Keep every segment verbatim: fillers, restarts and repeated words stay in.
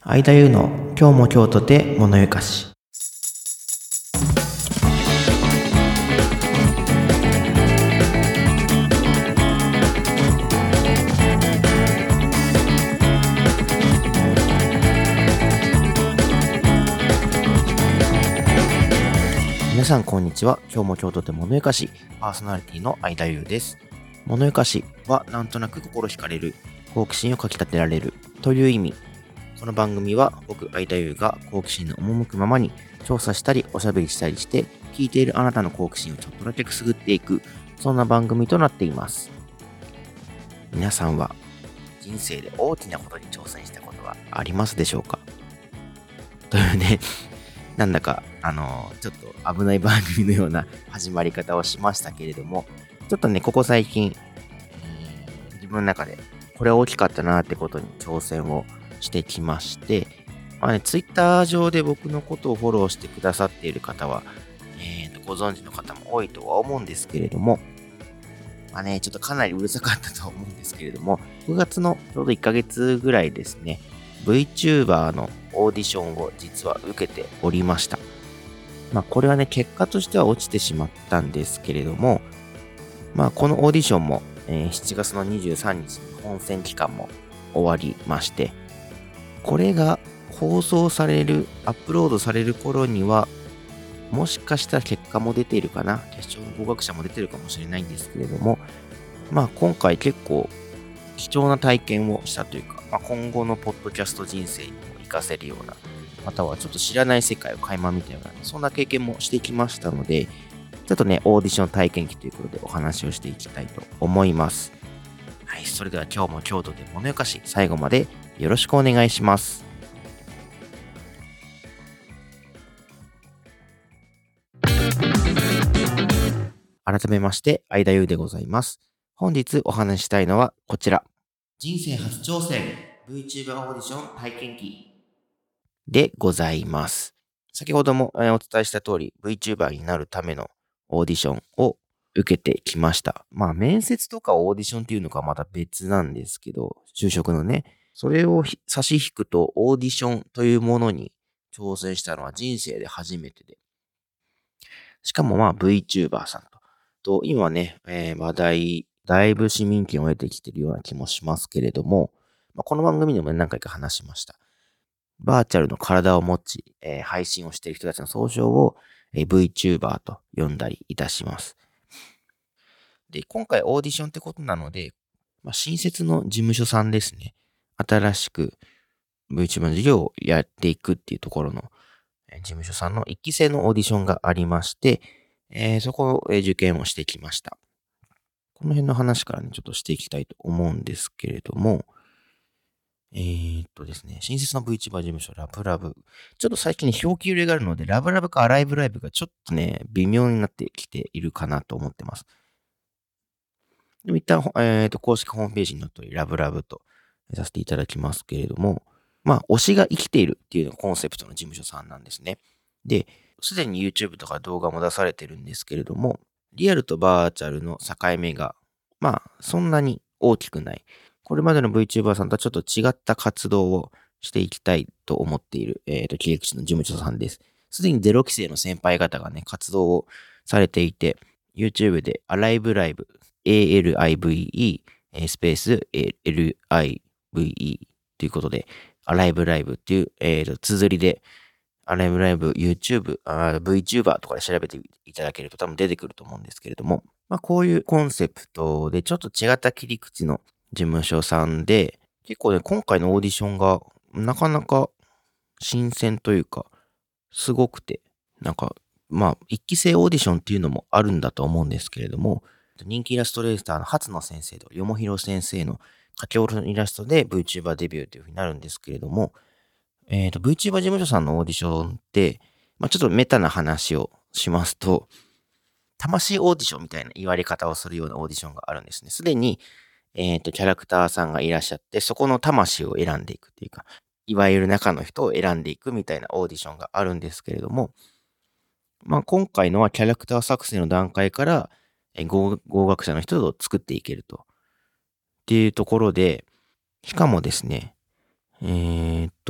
相田優の今日も京都で物ゆかし。皆さんこんにちは。今日も京都で物ゆかし、パーソナリティの相田優です。物ゆかしはなんとなく心惹かれる、好奇心をかき立てられるという意味。この番組は僕相田優が好奇心の赴くままに調査したりおしゃべりしたりして、聞いているあなたの好奇心をちょっとだけくすぐっていく、そんな番組となっています。皆さんは人生で大きなことに挑戦したことはありますでしょうか？というね、なんだかあのー、ちょっと危ない番組のような始まり方をしましたけれども、ちょっとねここ最近、えー、自分の中でこれ大きかったなってことに挑戦をしてきまして、まあね、ツイッター上で僕のことをフォローしてくださっている方は、えーと、ご存知の方も多いとは思うんですけれども、まあね、ちょっとかなりうるさかったと思うんですけれども、くがつのちょうどいっかげつぐらいですね、VTuber のオーディションを実は受けておりました。まあこれはね、結果としては落ちてしまったんですけれども、まあこのオーディションも、えー、しちがつのにじゅうさんにちに本選期間も終わりまして、これが放送される、アップロードされる頃には、もしかしたら結果も出ているかな、決勝の合格者も出ているかもしれないんですけれども、まあ今回結構貴重な体験をしたというか、まあ、今後のポッドキャスト人生にも活かせるような、またはちょっと知らない世界を垣間見たような、そんな経験もしてきましたので、ちょっとね、オーディション体験記ということでお話をしていきたいと思います。はい、それでは今日も京都で物ゆかし、最後までよろしくお願いします。改めまして、相田優でございます。本日お話ししたいのはこちら。人生初挑戦 VTuber オーディション体験記でございます。先ほどもお伝えした通り VTuber になるためのオーディションを受けてきました。まあ面接とかオーディションっていうのがまた別なんですけど、就職のね、それを差し引くとオーディションというものに挑戦したのは人生で初めてで、しかもまあ VTuber さんと、と今ね、えー、話題、だいぶ市民権を得てきているような気もしますけれども、まあ、この番組でも何回か話しました。バーチャルの体を持ち、えー、配信をしている人たちの総称を、えー、VTuber と呼んだりいたします。で、今回オーディションってことなので、まあ、新設の事務所さんですね。新しく VTuber の事業をやっていくっていうところの事務所さんの一期生のオーディションがありまして、えー、そこを受験をしてきました。この辺の話からね、ちょっとしていきたいと思うんですけれども、えー、っとですね、新設の VTuber 事務所、ラブラブ。ちょっと最近ね、表記揺れがあるので、ラブラブかアライブライブがちょっとね、微妙になってきているかなと思ってます。でも一旦、えー、っと、公式ホームページに載っており、ラブラブとさせていただきますけれども、まあ、推しが生きているっていうのがコンセプトの事務所さんなんですね。で、すでに YouTube とか動画も出されてるんですけれども、リアルとバーチャルの境目が、まあ、そんなに大きくない。これまでの VTuber さんとはちょっと違った活動をしていきたいと思っている、えっと、切り口の事務所さんです。すでにゼロ期生の先輩方がね、活動をされていて、YouTube で Alive Live、エーエルアイブイイー、スペース エルアイブイイー ということで、Alive Live っていう、えーと、綴りで、Alive Live、YouTube、VTuber とかで調べていただけると多分出てくると思うんですけれども、まあこういうコンセプトでちょっと違った切り口の事務所さんで、結構ね、今回のオーディションがなかなか新鮮というか、すごくて、なんか、まあ、一期生オーディションっていうのもあるんだと思うんですけれども、人気イラストレーターの初野先生とよもひろ先生の書き下ろしのイラストで VTuber デビューという風になるんですけれども、えっと、VTuber 事務所さんのオーディションって、まあ、ちょっとメタな話をしますと、魂オーディションみたいな言われ方をするようなオーディションがあるんですね。すでに、えっと、キャラクターさんがいらっしゃって、そこの魂を選んでいくっていうか、いわゆる中の人を選んでいくみたいなオーディションがあるんですけれども、まあ、今回のはキャラクター作成の段階から、え合合格者の人を作っていけると。っていうところで、しかもですね、えー、っと、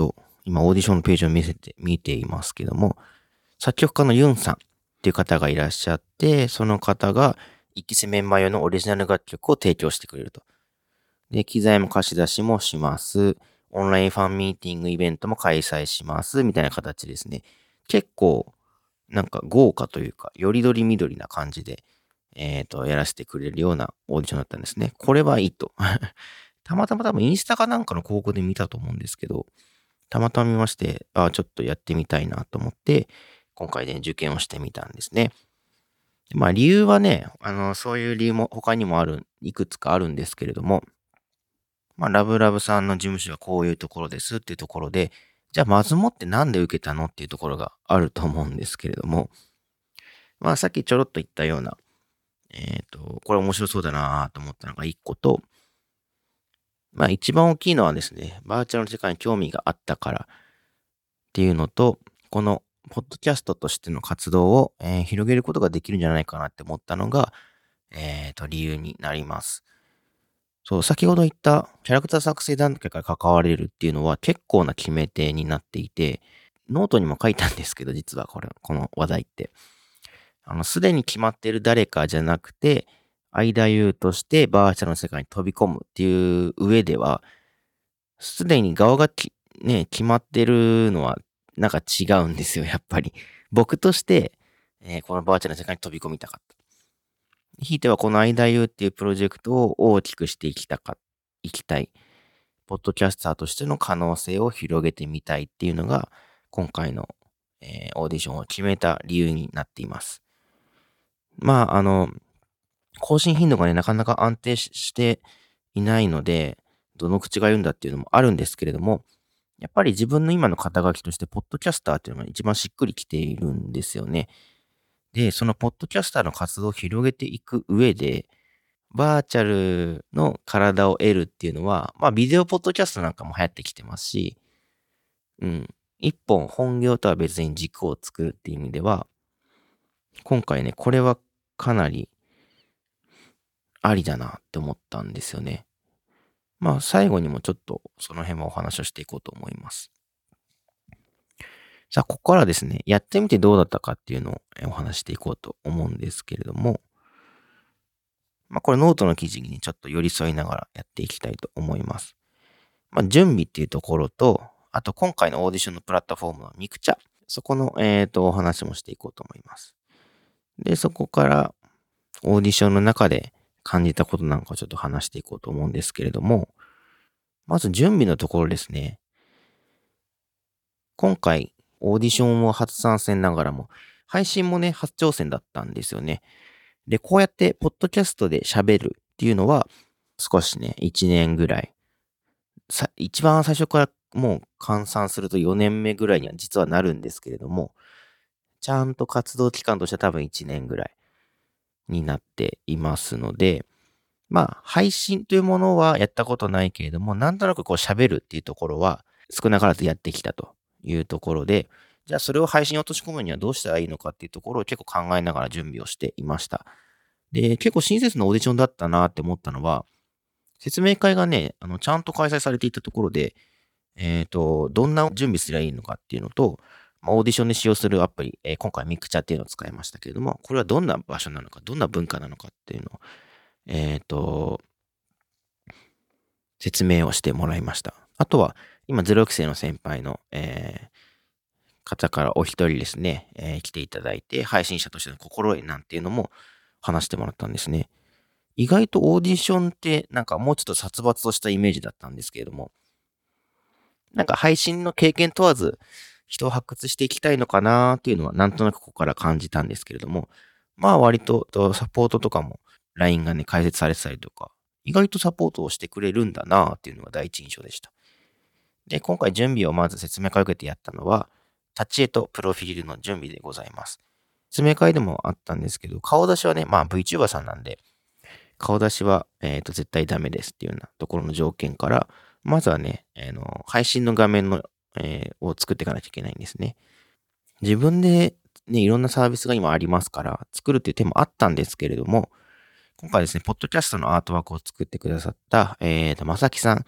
今オーディションのページを見せて、見ていますけども、作曲家のユンさんっていう方がいらっしゃって、その方が一期生メンバー用のオリジナル楽曲を提供してくれると。で、機材も貸し出しもします。オンラインファンミーティングイベントも開催します。みたいな形ですね。結構、なんか豪華というか、よりどりみどりな感じで、えっと、やらせてくれるようなオーディションだったんですね。これはいいと。たまたま多分インスタかなんかの広告で見たと思うんですけど、たまたま見まして、ああ、ちょっとやってみたいなと思って、今回ね、受験をしてみたんですね。まあ理由はね、あの、そういう理由も他にもある、いくつかあるんですけれども、まあ、ラブラブさんの事務所はこういうところですっていうところで、じゃあまずもってなんで受けたのっていうところがあると思うんですけれども、まあさっきちょろっと言ったような、えっと、これ面白そうだなと思ったのが一個と、まあ一番大きいのはですね、バーチャルの世界に興味があったからっていうのと、このポッドキャストとしての活動を、えー広げることができるんじゃないかなって思ったのが、えっと、理由になります。そう、先ほど言ったキャラクター作成段階から関われるっていうのは結構な決め手になっていて、ノートにも書いたんですけど、実はこれ、この話題って。あの、すでに決まっている誰かじゃなくて、間優としてバーチャルの世界に飛び込むっていう上では、すでに側がきね、決まってるのは、なんか違うんですよ、やっぱり。僕として、えーこのバーチャルの世界に飛び込みたかった。ひいてはこの間優っていうプロジェクトを大きくしていきたか、いきたい。ポッドキャスターとしての可能性を広げてみたいっていうのが、今回の、えーオーディションを決めた理由になっています。まあ、あの、更新頻度がね、なかなか安定ししていないので、どの口が言うんだっていうのもあるんですけれども、やっぱり自分の今の肩書きとして、ポッドキャスターっていうのが一番しっくりきているんですよね。で、そのポッドキャスターの活動を広げていく上で、バーチャルの体を得るっていうのは、まあ、ビデオポッドキャストなんかも流行ってきてますし、うん。一本本業とは別に軸を作るっていう意味では、今回ね、これはかなりありだなって思ったんですよね。まあ、最後にもちょっとその辺もお話をしていこうと思います。さあ、ここからですね、やってみてどうだったかっていうのをえお話していこうと思うんですけれども、まあ、これノートの記事にね、ちょっと寄り添いながらやっていきたいと思います。まあ、準備っていうところと、あと今回のオーディションのプラットフォームのミクチャ、そこの、えっと、お話もしていこうと思います。で、そこからオーディションの中で感じたことなんかをちょっと話していこうと思うんですけれども、まず準備のところですね。今回、オーディションを初参戦ながらも、配信もね、初挑戦だったんですよね。で、こうやって、ポッドキャストで喋るっていうのは、少しね、いちねんぐらい、さ、一番最初からもう換算するとよねんめぐらいには実はなるんですけれども、ちゃんと活動期間としては多分いちねんぐらいになっていますので、まあ、配信というものはやったことないけれども、なんとなくこう喋るっていうところは少なからずやってきたというところで、じゃあそれを配信に落とし込むにはどうしたらいいのかっていうところを結構考えながら準備をしていました。で、結構親切なオーディションだったなって思ったのは、説明会がね、あの、ちゃんと開催されていたところで、えっと、どんな準備すればいいのかっていうのと、まあオーディションで使用するアプリ、えー今回ミクチャっていうのを使いましたけれども、これはどんな場所なのか、どんな文化なのかっていうのを、えっと、説明をしてもらいました。あとは、今、ゼロ期生の先輩の、えー方からお一人ですね、えー来ていただいて、配信者としての心得なんていうのも話してもらったんですね。意外とオーディションってなんかもうちょっと殺伐としたイメージだったんですけれども、なんか配信の経験問わず人を発掘していきたいのかなっていうのはなんとなくここから感じたんですけれども、まあ割ととサポートとかも ライン がね解説されてたりとか、意外とサポートをしてくれるんだなっていうのが第一印象でした。で、今回準備をまず説明会を受けてやったのは、立ち絵とプロフィールの準備でございます。説明会でもあったんですけど、顔出しはね、まあ VTuber さんなんで、顔出しは、えっと、絶対ダメですっていうようなところの条件から、まずはね、あの、配信の画面の、えーを作っていかなきゃいけないんですね。自分でね、いろんなサービスが今ありますから、作るっていう手もあったんですけれども、今回ですね、ポッドキャストのアートワークを作ってくださった、えっと、まさきさん。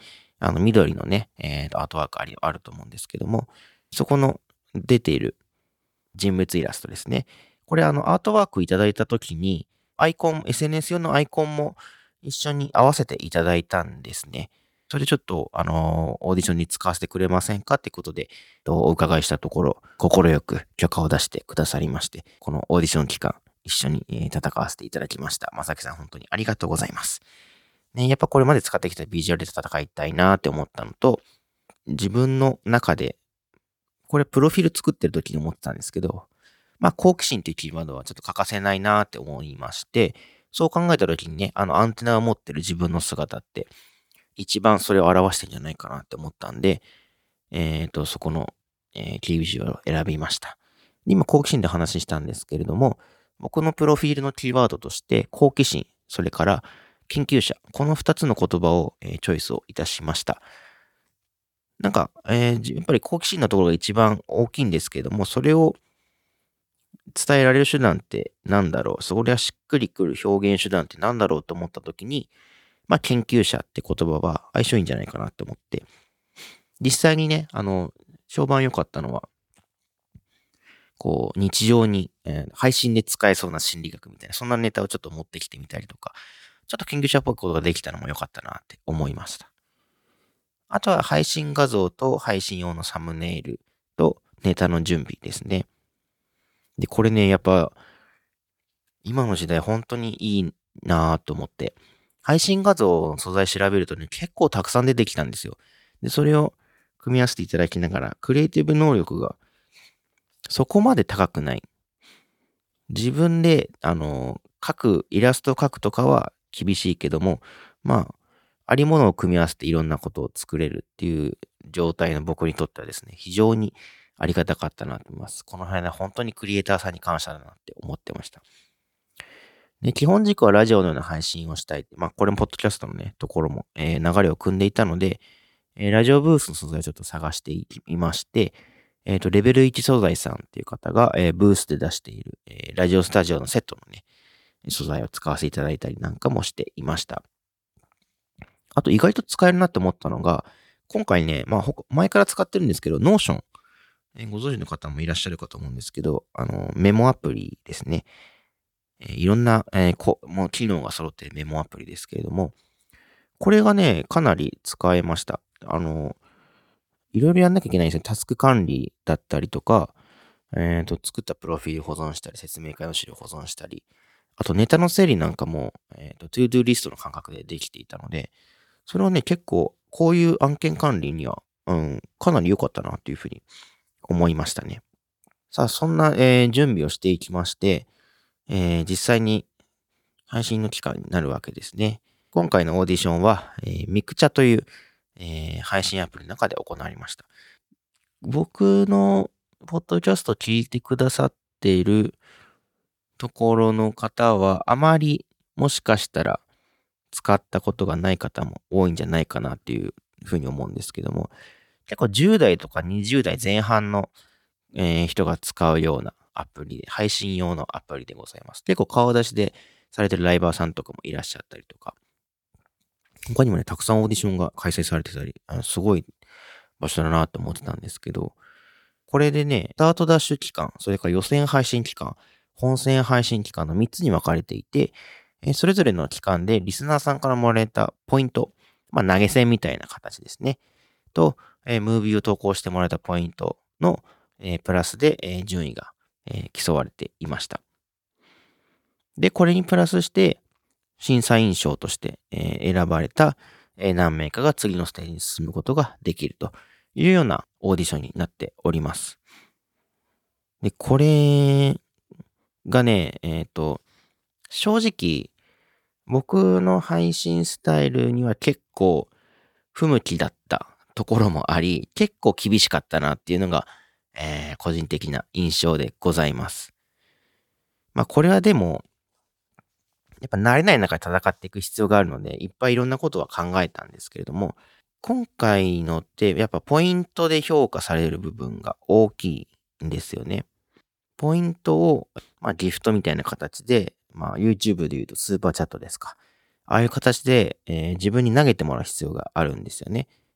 あの、緑のね、えーと、アートワークあり、あると思うんですけども、そこの出ている人物イラストですね。これあの、アートワークいただいたときに、アイコン、エスエヌエス 用のアイコンも一緒に合わせていただいたんですね。それちょっと、あのーオーディションに使わせてくれませんかってことで、とお伺いしたところ、快く許可を出してくださりまして、このオーディション期間、一緒に、えー戦わせていただきました。まさきさん、本当にありがとうございます。ね、やっぱこれまで使ってきたビジュアルで戦いたいなって思ったのと、自分の中で、これプロフィール作ってる時に思ってたんですけど、まあ、好奇心っていうキーワードはちょっと欠かせないなって思いまして、そう考えた時にね、あのアンテナを持ってる自分の姿って、一番それを表してんじゃないかなって思ったんで、えっ、と、そこの、えーキービジュアルを選びました。今、好奇心で話したんですけれども、僕のプロフィールのキーワードとして、好奇心、それから研究者、この二つの言葉を、えーチョイスをいたしました。なんか、えーじやっぱり好奇心のところが一番大きいんですけれども、それを伝えられる手段ってなんだろう、それはしっくりくる表現手段ってなんだろうと思ったときに、まあ、研究者って言葉は相性いいんじゃないかなって思って、実際にね、あの、評判良かったのは、こう、日常に、えー配信で使えそうな心理学みたいな、そんなネタをちょっと持ってきてみたりとか、ちょっと研究者っぽいことができたのも良かったなって思いました。あとは配信画像と配信用のサムネイルとネタの準備ですね。で、これね、やっぱ、今の時代本当にいいなぁと思って、配信画像の素材調べるとね、結構たくさん出てきたんですよ。で、それを組み合わせていただきながら、クリエイティブ能力がそこまで高くない。自分で、あの、描く、イラストを描くとかは厳しいけども、まあ、ありものを組み合わせていろんなことを作れるっていう状態の僕にとってはですね、非常にありがたかったなと思います。この辺は本当にクリエイターさんに感謝だなって思ってました。で、基本軸はラジオのような配信をしたい。まあ、これもポッドキャストのね、ところも、えー流れを組んでいたので、えーラジオブースの素材をちょっと探していいまして、えっ、と、レベルいち素材さんっていう方が、えーブースで出している、えーラジオスタジオのセットのね、素材を使わせていただいたりなんかもしていました。あと、意外と使えるなって思ったのが、今回ね、まあ、ほか前から使ってるんですけど、ノーション、えーご存知の方もいらっしゃるかと思うんですけど、あの、メモアプリですね。えーいろんな、えーこもう機能が揃っているメモアプリですけれども、これがね、かなり使えました。あの、いろいろやんなきゃいけないんですね。タスク管理だったりとか、えっと、作ったプロフィール保存したり、説明会の資料保存したり、あとネタの整理なんかも、えっと、トゥードゥーリストの感覚でできていたので、それはね、結構、こういう案件管理には、うん、かなり良かったなというふうに思いましたね。さあ、そんな、えー準備をしていきまして、えー実際に配信の期間になるわけですね。今回のオーディションは、えーミクチャという、えー配信アプリの中で行われました。僕のポッドキャスト聞いてくださっているところの方は、あまりもしかしたら使ったことがない方も多いんじゃないかなっていうふうに思うんですけども、結構じゅう代とかにじゅう代前半の、えー人が使うようなアプリで、配信用のアプリでございます。結構顔出しでされてるライバーさんとかもいらっしゃったりとか、他にもね、たくさんオーディションが開催されてたり、あのすごい場所だなと思ってたんですけど、これでね、スタートダッシュ期間、それから予選配信期間、本戦配信期間のみっつに分かれていて、えーそれぞれの期間でリスナーさんからもらえたポイント、まあ投げ銭みたいな形ですね。と、えームービーを投稿してもらえたポイントの、えープラスで、えー順位が、えー競われていました。で、これにプラスして、審査員賞として、えー選ばれた、えー何名かが次のステージに進むことができるというようなオーディションになっております。で、これがね、えっと、正直、僕の配信スタイルには結構不向きだったところもあり、結構厳しかったなっていうのが、えー個人的な印象でございます。まあこれはでも、やっぱ慣れない中で戦っていく必要があるので、いっぱいいろんなことは考えたんですけれども、今回のってやっぱポイントで評価される部分が大きいんですよね。ポイントを、まあ、ギフトみたいな形で、まあ、YouTube で言うとスーパーチャットですか。ああいう形で、えー自分に投げてもらう必要があるんですよね。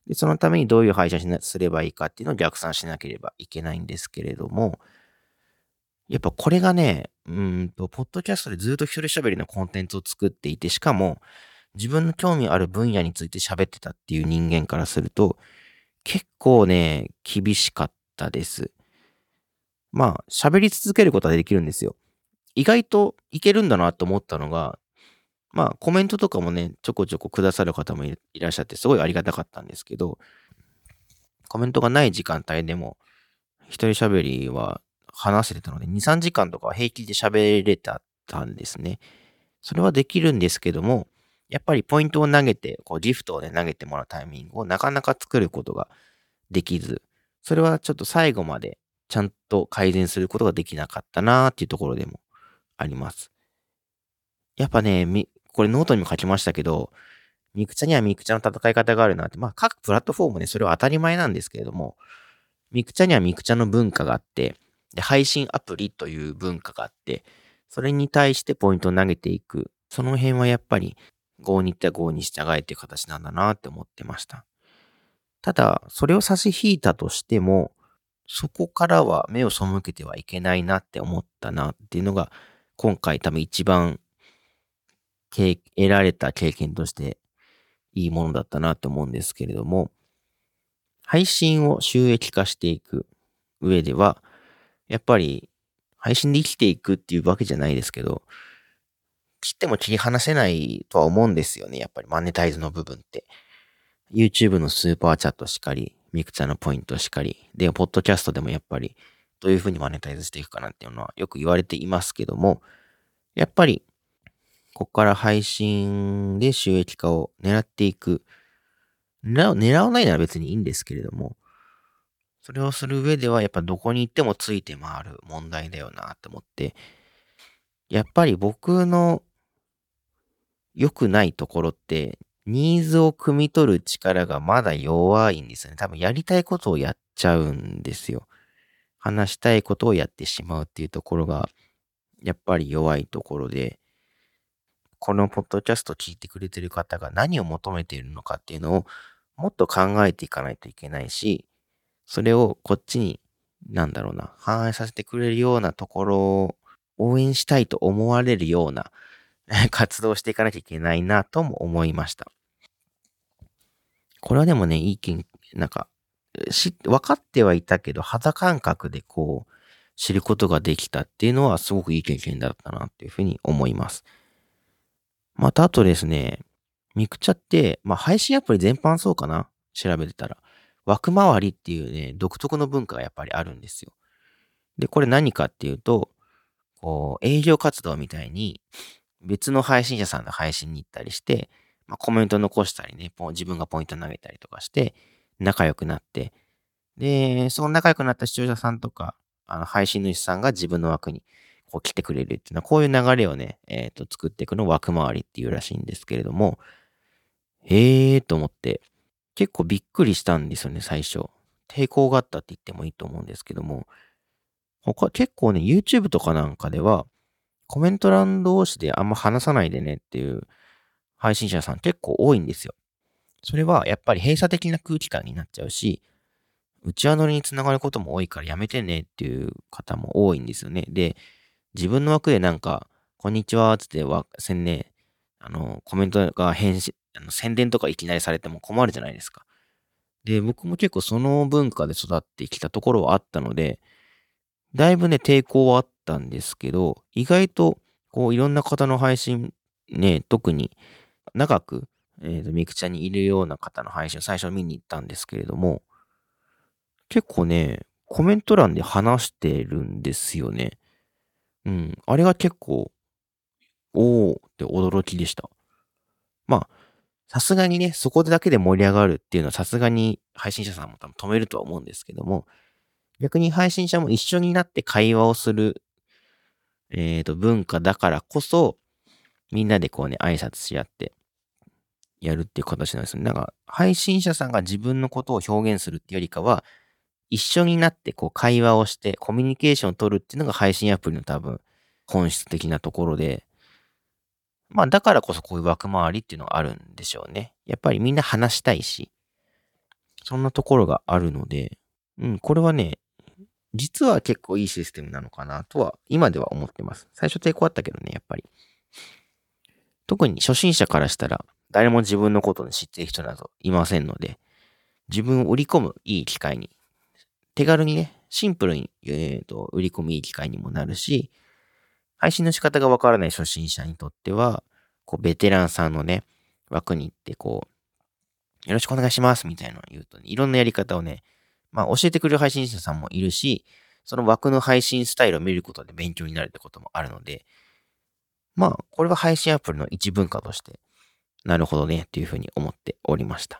で、そのためにどういう配信をすればいいかっていうのを逆算しなければいけないんですけれども、やっぱこれがね、うーんと、ポッドキャストでずっと一人喋りのコンテンツを作っていて、しかも自分の興味ある分野について喋ってたっていう人間からすると、結構ね、厳しかったです。まあ、喋り続けることはできるんですよ。意外といけるんだなと思ったのが、まあ、コメントとかもね、ちょこちょこくださる方もいいらっしゃって、すごいありがたかったんですけど、コメントがない時間帯でも、一人喋りは話せてたので、に、さんじかんとかは平気で喋れたたんですね。それはできるんですけども、やっぱりポイントを投げて、こうギフトをね、投げてもらうタイミングをなかなか作ることができず、それはちょっと最後までちゃんと改善することができなかったなーっていうところでもあります。やっぱね、み、これノートにも書きましたけど、ミクチャにはミクチャの戦い方があるなって、まあ各プラットフォームね、それは当たり前なんですけれども、ミクチャにはミクチャの文化があって、で、配信アプリという文化があって、それに対してポイントを投げていく。その辺はやっぱり、郷に行った郷に従えっていう形なんだなって思ってました。ただ、それを差し引いたとしても、そこからは目を背けてはいけないなって思ったなっていうのが、今回多分一番経得られた経験としていいものだったなって思うんですけれども、配信を収益化していく上では、やっぱり配信で生きていくっていうわけじゃないですけど、切っても切り離せないとは思うんですよね。やっぱりマネタイズの部分って。YouTube のスーパーチャットしかり、ミクチャのポイントしかり、で、ポッドキャストでもやっぱりどういうふうにマネタイズしていくかなっていうのはよく言われていますけども、やっぱりここから配信で収益化を狙っていく。狙う、狙わないなら別にいいんですけれども、それをする上ではやっぱどこに行ってもついて回る問題だよなって思って、やっぱり僕の良くないところって、ニーズを汲み取る力がまだ弱いんですよね。多分やりたいことをやっちゃうんですよ。話したいことをやってしまうっていうところが、やっぱり弱いところで、このポッドキャストを聞いてくれてる方が何を求めているのかっていうのをもっと考えていかないといけないし、それをこっちに、なんだろうな、反映させてくれるようなところを応援したいと思われるような活動をしていかなきゃいけないなとも思いました。これはでもね、いい意見、なんか、し、分かってはいたけど、肌感覚でこう、知ることができたっていうのはすごくいい経験だったなっていうふうに思います。またあとですね、ミクチャって、まあ配信アプリ全般そうかな調べてたら。枠回りっていうね、独特の文化がやっぱりあるんですよ。で、これ何かっていうと、こう、営業活動みたいに、別の配信者さんの配信に行ったりして、まあ、コメント残したりね、ポン自分がポイント投げたりとかして、仲良くなって、で、その仲良くなった視聴者さんとか、あの、配信主さんが自分の枠にこう来てくれるっていうのは、こういう流れをね、えっと、作っていくのを枠回りっていうらしいんですけれども、へーと思って、結構びっくりしたんですよね、最初。抵抗があったって言ってもいいと思うんですけども、他、結構ね、YouTube とかなんかでは、コメント欄同士であんま話さないでねっていう配信者さん結構多いんですよ。それはやっぱり閉鎖的な空気感になっちゃうし、内輪乗りにつながることも多いからやめてねっていう方も多いんですよね。で、自分の枠でなんか、こんにちはつってわ、せんね、あの、コメントが返信、あの宣伝とかいきなりされても困るじゃないですか。で、僕も結構その文化で育ってきたところはあったので、だいぶね、抵抗はあったんですけど、意外と、こう、いろんな方の配信、ね、特に長く、えっと、ミクチャにいるような方の配信を最初見に行ったんですけれども、結構ね、コメント欄で話してるんですよね。うん。あれが結構、おーって驚きでした。まあ、さすがにね、そこだけで盛り上がるっていうのはさすがに配信者さんも多分止めるとは思うんですけども、逆に配信者も一緒になって会話をする、えっと、文化だからこそ、みんなでこうね、挨拶し合ってやるっていう形なんですよね。なんか、配信者さんが自分のことを表現するっていうよりかは、一緒になってこう会話をして、コミュニケーションを取るっていうのが配信アプリの多分、本質的なところで、まあ、だからこそこういう枠回りっていうのがあるんでしょうね。やっぱりみんな話したいし、 そんなところがあるので、うん、これはね、実は結構いいシステムなのかなとは、今では思ってます。最初抵抗あったけどね、やっぱり。特に初心者からしたら、誰も自分のことを知っている人などいませんので、自分を売り込むいい機会に、手軽にね、シンプルに、えーと、売り込むいい機会にもなるし、配信の仕方がわからない初心者にとっては、こう、ベテランさんのね、枠に行って、こう、よろしくお願いしますみたいなのを言うとね、いろんなやり方をね、まあ教えてくれる配信者さんもいるし、その枠の配信スタイルを見ることで勉強になるってこともあるので、まあ、これは配信アプリの一文化として、なるほどね、っていうふうに思っておりました。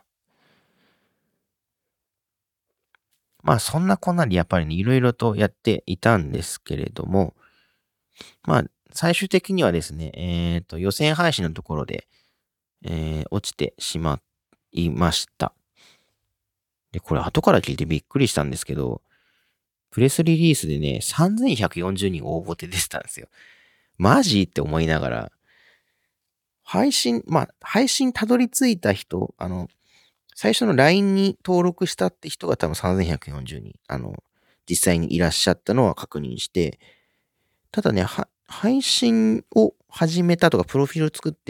まあ、そんなこんなでやっぱりね、いろいろとやっていたんですけれども、まあ、最終的にはですね、えっと、予選配信のところで、えー落ちてしまいました。で、これ後から聞いてびっくりしたんですけど、プレスリリースでね、さんぜんひゃくよんじゅうにん応募って出てたんですよ。マジって思いながら、配信、まあ、配信たどり着いた人、あの、最初の ライン に登録したって人が多分さんぜんひゃくよんじゅうにん、あの、実際にいらっしゃったのは確認して、ただね、は配信を始めたとか、プロフィールを作って、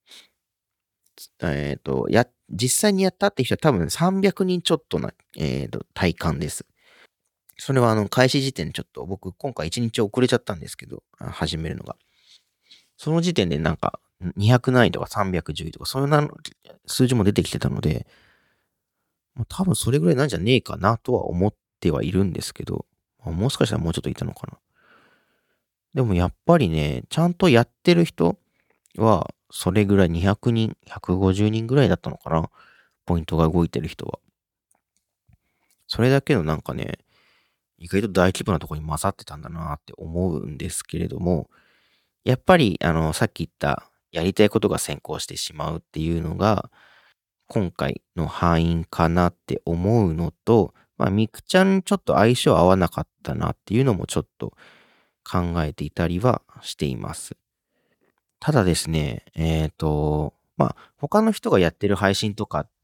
えっ、と、や、実際にやったって人は多分さんびゃくにんちょっとな、えっ、と、体感です。それはあの、開始時点でちょっと僕、今回いちにち遅れちゃったんですけど、あ始めるのが。その時点でなんか、にひゃく何位とかさんびゃくじゅういとか、そういうな数字も出てきてたので、まあ多分それぐらいなんじゃねえかなとは思ってはいるんですけど、まあもしかしたらもうちょっといたのかな。でもやっぱりね、ちゃんとやってる人は、それぐらいにひゃくにん、ひゃくごじゅうにんぐらいだったのかな。ポイントが動いてる人は。それだけのなんかね、意外と大規模なところに混ざってたんだなって思うんですけれども、やっぱり、あの、さっき言った、やりたいことが先行してしまうっていうのが、今回の敗因かなって思うのと、まあ、みくちゃんにちょっと相性合わなかったなっていうのもちょっと考えていたりはしています。ただですね、えっと、まあ、他の人がやってる配信とかって、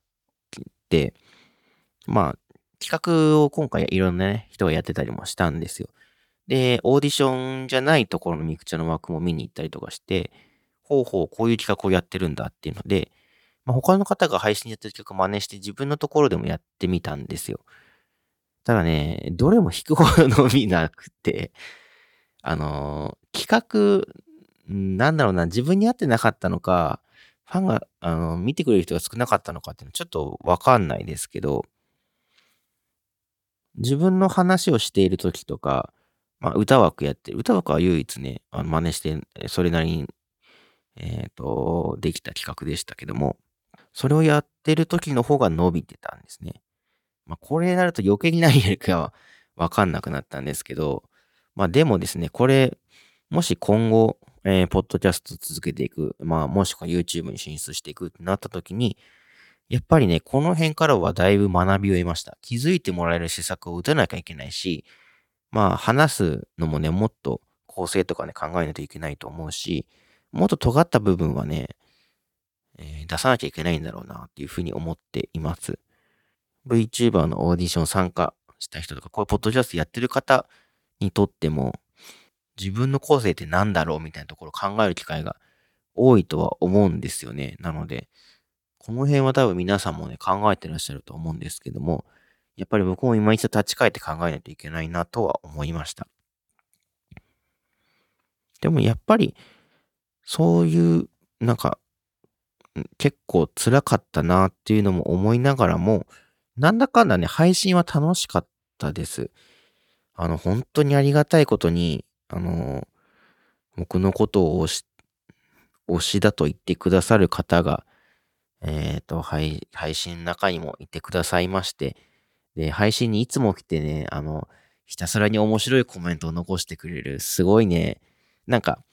まあ、企画を今回いろんなね、人がやってたりもしたんですよ。で、オーディションじゃないところのミクチャの枠も見に行ったりとかして、ほうほう、こういう企画をやってるんだっていうので、まあ、他の方が配信やってる企画を真似して自分のところでもやってみたんですよ。ただね、どれも引くほど伸びなくて、あのー企画、んなんだろうな、自分に合ってなかったのか、ファンが、あのー見てくれる人が少なかったのかっていうのはちょっとわかんないですけど、自分の話をしている時とか、まあ、歌枠やってる。歌枠は唯一ね、あの真似して、それなりに、えっと、できた企画でしたけども、それをやってる時の方が伸びてたんですね。まあ、これになると余計に何やるかはわかんなくなったんですけど、まあ、でもですね、これ、もし今後、えー、ポッドキャスト続けていく、まあ、もしくは YouTube に進出していくってなった時に、やっぱりね、この辺からはだいぶ学びを得ました。気づいてもらえる施策を打たなきゃいけないし、まあ、話すのもね、もっと構成とかね、考えないといけないと思うし、もっと尖った部分はね、えー出さなきゃいけないんだろうなっていうふうに思っています。VTuber のオーディション参加した人とか、こういうポッドキャストやってる方にとっても、自分の個性って何だろうみたいなところを考える機会が多いとは思うんですよね。なので、この辺は多分皆さんもね、考えてらっしゃると思うんですけども、やっぱり僕も今一度立ち返って考えないといけないなとは思いました。でもやっぱり、そういう、なんか、結構辛かったなっていうのも思いながらも、なんだかんだね、配信は楽しかったです。あの、本当にありがたいことに、あの、僕のことを推し、推しだと言ってくださる方が、えっと、配、配信の中にもいてくださいまして、で、配信にいつも来てね、あの、ひたすらに面白いコメントを残してくれる、すごいね、なんか、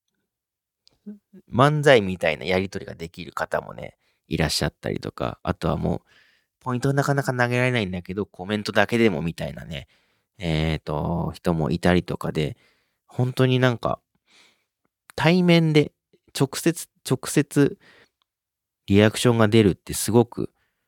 漫才みたいなやりとりができる方もね、いらっしゃったりとか、あとはもう、ポイントなかなか投げられないんだけど、コメントだけでもみたいなね、えっと、人もいたりとかで、本当になんか、対面で直接、直接リアクションが出るってすごく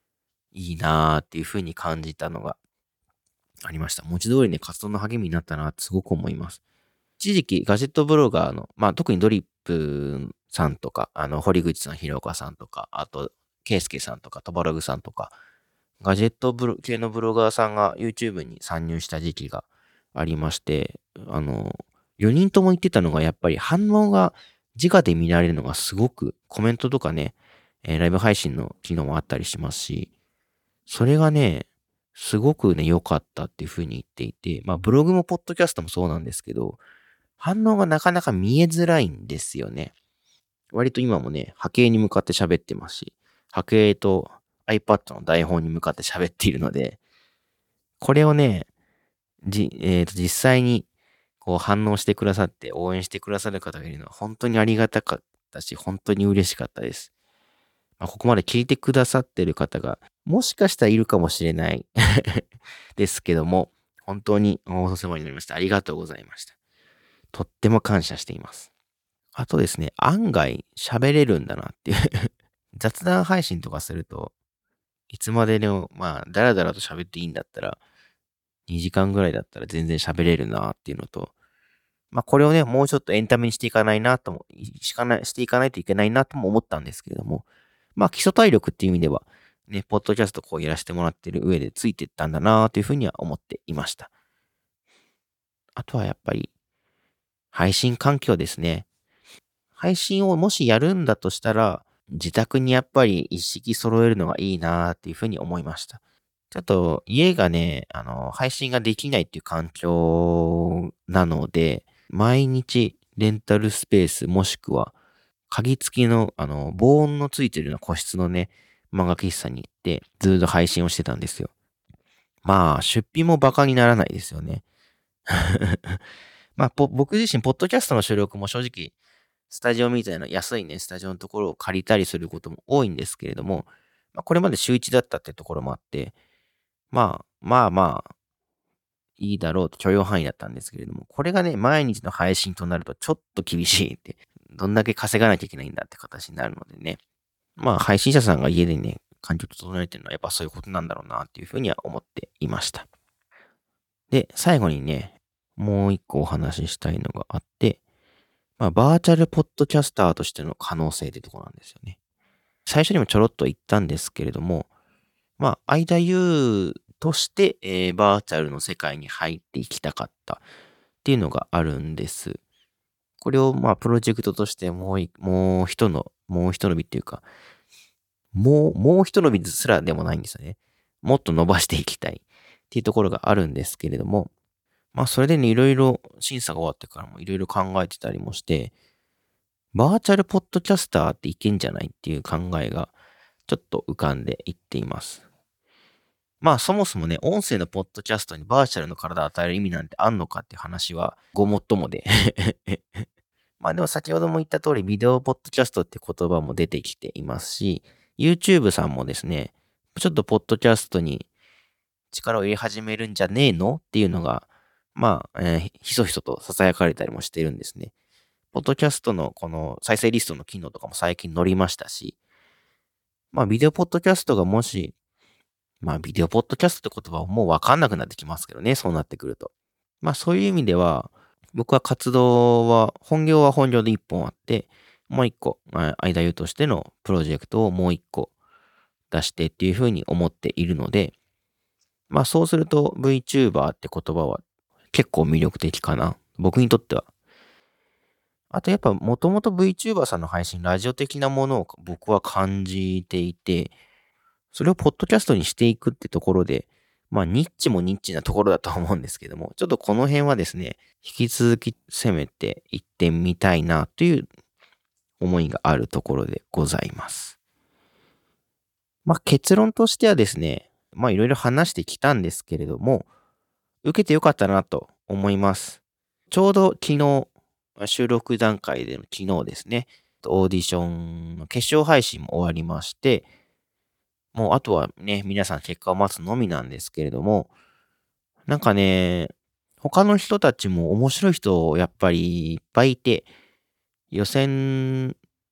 いいなーっていう風に感じたのがありました。文字通りね、活動の励みになったなってすごく思います。一時期ガジェットブロガーの、まあ特にドリップさんとか、あの、堀口さん、広岡さんとか、あと、ケイスケさんとか、トバログさんとか、ガジェットブロ系のブロガーさんが YouTube に参入した時期がありまして、あの、よにんとも言ってたのがやっぱり反応が直で見られるのがすごくコメントとかね、えーライブ配信の機能もあったりしますし、それがね、すごくね、良かったっていうふうに言っていて、まあブログもポッドキャストもそうなんですけど、反応がなかなか見えづらいんですよね。割と今もね、波形に向かって喋ってますし、波形と iPad の台本に向かって喋っているので、これをね、じ、えーと、実際にこう反応してくださって応援してくださる方がいるのは本当にありがたかったし、本当に嬉しかったです。まあ、ここまで聞いてくださってる方が、もしかしたらいるかもしれないですけども、本当にお世話になりました。ありがとうございました。とっても感謝しています。あとですね、案外喋れるんだなっていう雑談配信とかすると、いつまででも、まあ、だらだらと喋っていいんだったら、にじかんぐらいだったら全然喋れるなっていうのと、まあ、これをね、もうちょっとエンタメにしていかないなとも、しかない、していかないといけないなとも思ったんですけれども、まあ、基礎体力っていう意味では、ね、ポッドキャストこうやらせてもらってる上でついてったんだなというふうには思っていました。あとはやっぱり、配信環境ですね。配信をもしやるんだとしたら、自宅にやっぱり一式揃えるのがいいなっていうふうに思いました。ちょっと家がね、あの、配信ができないっていう環境なので、毎日レンタルスペースもしくは鍵付きの、あの、防音のついてるような個室のね、漫画喫茶に行って、ずっと配信をしてたんですよ。まあ、出費もバカにならないですよね。まあ、ぽ僕自身、ポッドキャストの収録も正直、スタジオみたいな安いね、スタジオのところを借りたりすることも多いんですけれども、まあ、これまで週一だったってところもあって、まあ、まあまあ、いいだろうと許容範囲だったんですけれども、これがね、毎日の配信となるとちょっと厳しいって、どんだけ稼がなきゃいけないんだって形になるのでね。まあ、配信者さんが家でね、環境を整えてるのはやっぱそういうことなんだろうなっていうふうには思っていました。で、最後にね、もう一個お話ししたいのがあって、まあ、バーチャルポッドキャスターとしての可能性ってところなんですよね。最初にもちょろっと言ったんですけれども、まあ、間優として、えーバーチャルの世界に入っていきたかったっていうのがあるんです。これを、まあ、プロジェクトとしてもうい、もう一の、もう一伸びっていうか、もう、もう一伸びすらでもないんですよね。もっと伸ばしていきたいっていうところがあるんですけれども、まあ、それでね、いろいろ審査が終わってからもいろいろ考えてたりもして、バーチャルポッドキャスターっていけんじゃないっていう考えがちょっと浮かんでいっています。まあそもそもね、音声のポッドキャストにバーチャルの体を与える意味なんてあんのかっていう話はごもっともでまあでも先ほども言った通りビデオポッドキャストって言葉も出てきていますし、YouTube さんもですね、ちょっとポッドキャストに力を入れ始めるんじゃねえのっていうのが、まあ、えーひそひそと囁かれたりもしているんですね。ポッドキャストのこの再生リストの機能とかも最近乗りましたし、まあビデオポッドキャストがもし、まあビデオポッドキャストって言葉はもうわかんなくなってきますけどね、そうなってくると。まあそういう意味では、僕は活動は、本業は本業で一本あって、もう一個、まあ間優としてのプロジェクトをもう一個出してっていうふうに思っているので、まあそうすると VTuber って言葉は結構魅力的かな。僕にとっては。あとやっぱもともと VTuber さんの配信、ラジオ的なものを僕は感じていて、それをポッドキャストにしていくってところで、まあニッチもニッチなところだと思うんですけども、ちょっとこの辺はですね、引き続き攻めていってみたいなという思いがあるところでございます。まあ結論としてはですね、まあいろいろ話してきたんですけれども、受けてよかったなと思います。ちょうど昨日、収録段階での昨日ですね、オーディションの決勝配信も終わりまして、もうあとはね、皆さん結果を待つのみなんですけれども、なんかね、他の人たちも面白い人やっぱりいっぱいいて、予選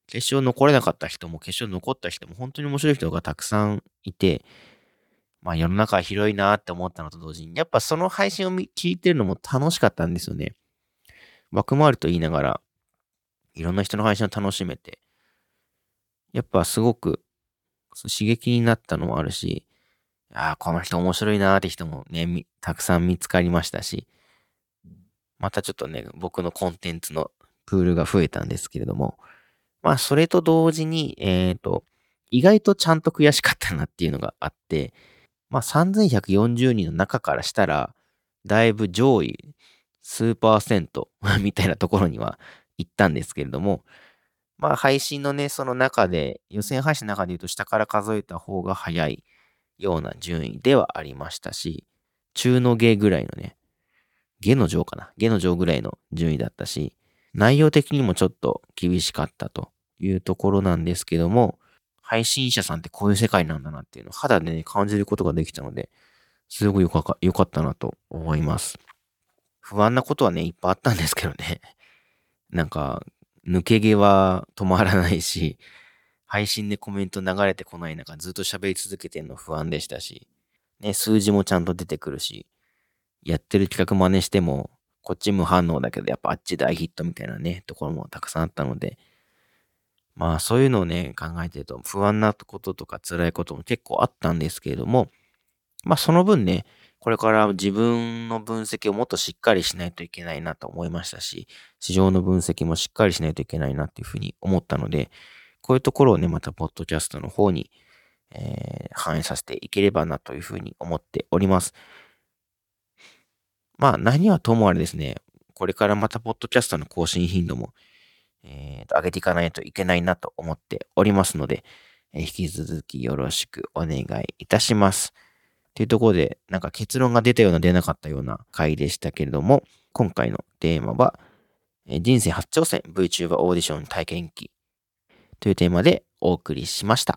決勝残れなかった人も、決勝残った人も、本当に面白い人がたくさんいて、まあ世の中は広いなって思ったのと同時に、やっぱその配信を見聞いてるのも楽しかったんですよね。枠もあると言いながら、いろんな人の配信を楽しめて、やっぱすごく刺激になったのもあるし、ああ、この人面白いなーって人もね、みたくさん見つかりましたし、またちょっとね、僕のコンテンツのプールが増えたんですけれども、まあそれと同時に、えっと、意外とちゃんと悔しかったなっていうのがあって、まあさんぜんひゃくよんじゅうにんの中からしたら、だいぶ上位数パーセントみたいなところには行ったんですけれども、まあ配信のね、その中で、予選配信の中で言うと下から数えた方が早いような順位ではありましたし、中の下ぐらいのね、下の上かな。下の上ぐらいの順位だったし、内容的にもちょっと厳しかったというところなんですけども、配信者さんってこういう世界なんだなっていうのを肌でね、感じることができたので、すごくよかかよかったなと思います。不安なことはね、いっぱいあったんですけどね。なんか、抜け毛は止まらないし、配信でコメント流れてこない中、ずっと喋り続けてるの不安でしたし、ね、数字もちゃんと出てくるし、やってる企画真似しても、こっち無反応だけど、やっぱあっち大ヒットみたいなね、ところもたくさんあったので、まあそういうのをね、考えてると不安なこととか辛いことも結構あったんですけれども、まあその分ね、これから自分の分析をもっとしっかりしないといけないなと思いましたし、市場の分析もしっかりしないといけないなっていうふうに思ったので、こういうところをね、またポッドキャストの方に、えー反映させていければなというふうに思っております。まあ何はともあれですね、これからまたポッドキャストの更新頻度も、えーと上げていかないといけないなと思っておりますので、えー引き続きよろしくお願いいたします。というところで、なんか結論が出たような出なかったような回でしたけれども、今回のテーマは、えー人生初挑戦 VTuber オーディション体験記というテーマでお送りしました。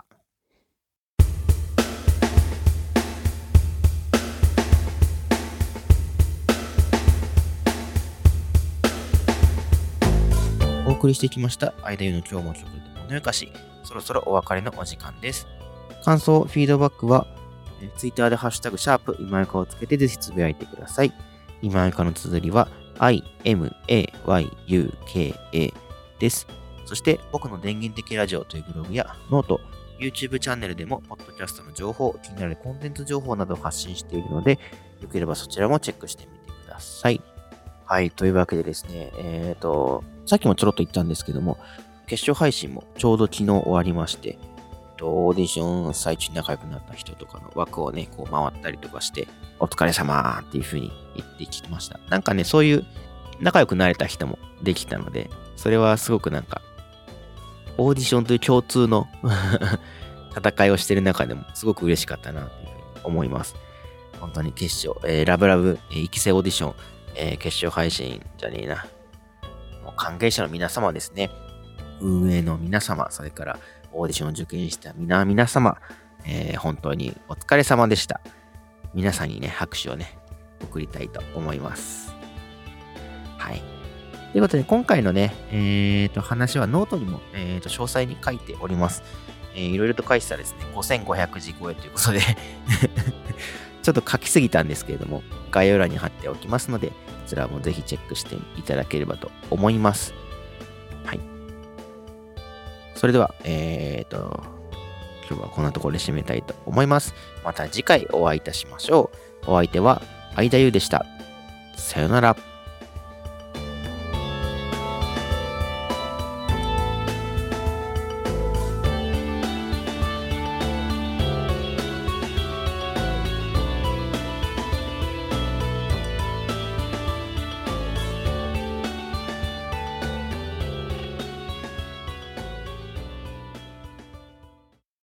お送りしてきました間ゆの今日も曲で物よかし、そろそろお別れのお時間です。感想、フィードバックは、えー、ツイッターでハッシュタグシャープ今ゆかをつけてぜひつぶやいてください。今ゆかの綴りは アイエムエーワイユーケーエー です。そして僕の電源的ラジオというブログやノート、YouTube チャンネルでもポッドキャストの情報、気になるコンテンツ情報などを発信しているので、よければそちらもチェックしてみてください。はい、というわけでですね、えっと、さっきもちょろっと言ったんですけども、決勝配信もちょうど昨日終わりまして、オーディション最中に仲良くなった人とかの枠をね、こう回ったりとかして、お疲れ様っていう風に言ってきました。なんかね、そういう仲良くなれた人もできたので、それはすごくなんか、オーディションという共通の戦いをしてる中でもすごく嬉しかったなという風に思います。本当に決勝、えー、ラブラブ、えー、育成オーディション、えー、決勝配信じゃねえな。もう関係者の皆様ですね。運営の皆様、それからオーディションを受験した皆皆様、えー、本当にお疲れ様でした。皆さんにね、拍手をね、送りたいと思います。はい。ということで、今回のね、えーと、話はノートにも、えーと、詳細に書いております。えー、いろいろと書いてたらですね、ごせんごひゃくじ超えということでちょっと書きすぎたんですけれども、概要欄に貼っておきますので、こちらもぜひチェックしていただければと思います。はい。それでは、えーと、今日はこんなところで締めたいと思います。また次回お会いいたしましょう。お相手は、相田優でした。さよなら。